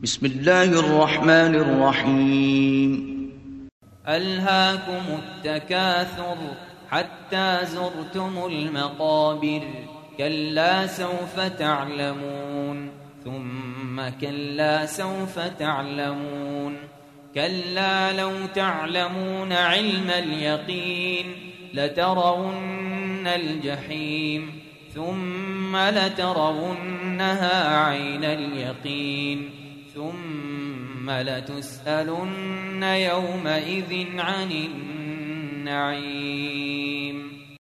بسم الله الرحمن الرحيم. ألهاكم التكاثر حتى زرتم المقابر كلا سوف تعلمون ثم كلا سوف تعلمون كلا لو تعلمون علم اليقين لترون الجحيم ثم لترونها عين اليقين ثم لتسألن يومئذ عن النعيم.